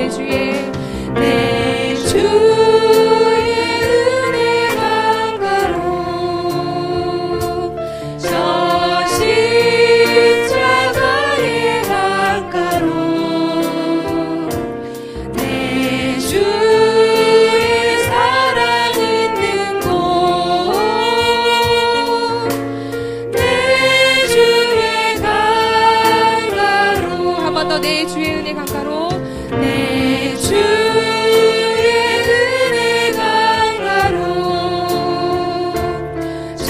내 주의 은혜 강가로 저 십자가의 강가로 내 주의 사랑 있는 곳 내 주의 강가로 한 번 더 내 주의 은혜 강가로 내 주의 은혜 강가로 저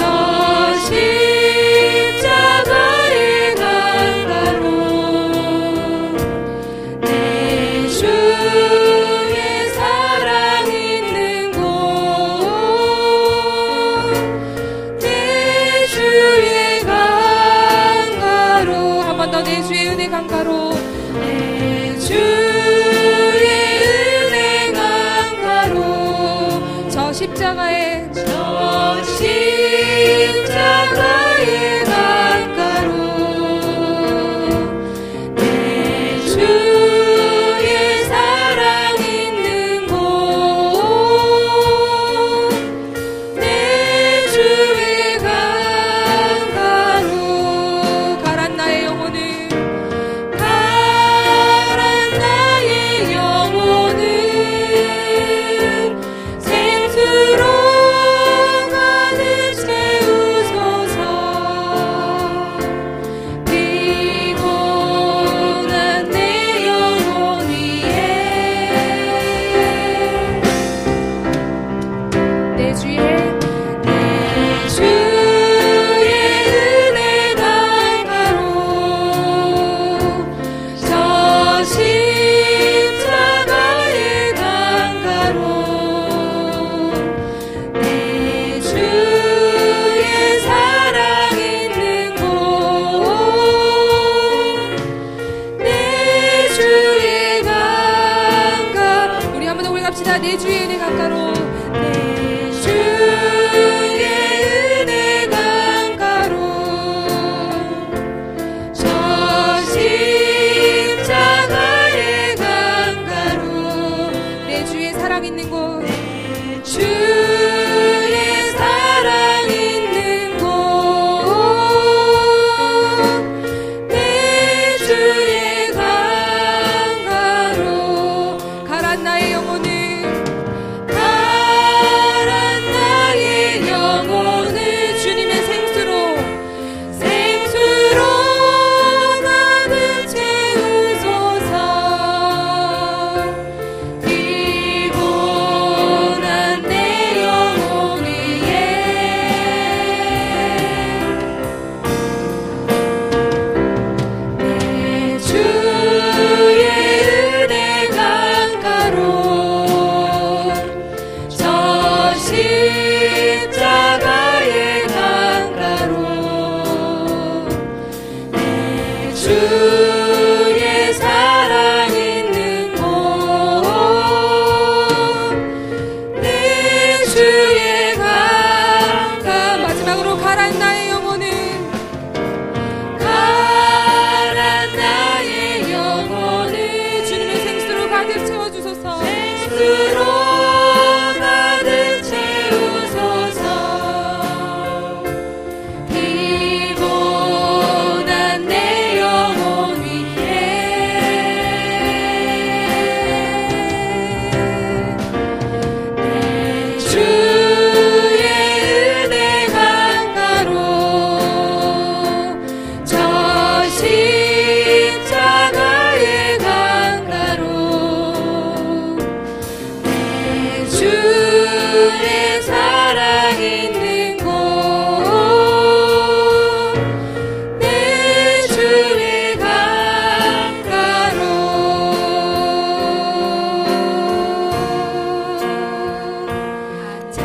십자가의 강가로 내 주의 사랑 있는 곳 내 주의 강가로 한 번 더 내 주의 은혜 강가로 내 주의 은혜 강가로 저 십자가의 강가로 내 주의 사랑 있는 곳 내 주의 강가로 가란 나의 영혼을 생수로 가득 채우소서 피곤한 내 영혼 위에 내 주의 은혜 강가로 저 십자가의 강가로 내 주의 사랑 있는 곳 내 주의 강가 우리 한 번 더 우리 갑시다. 내 주의 은혜 강가로 내 주의 은혜 강가로 저 십자가의 강가로 내 주의 사랑 있는 곳 내 주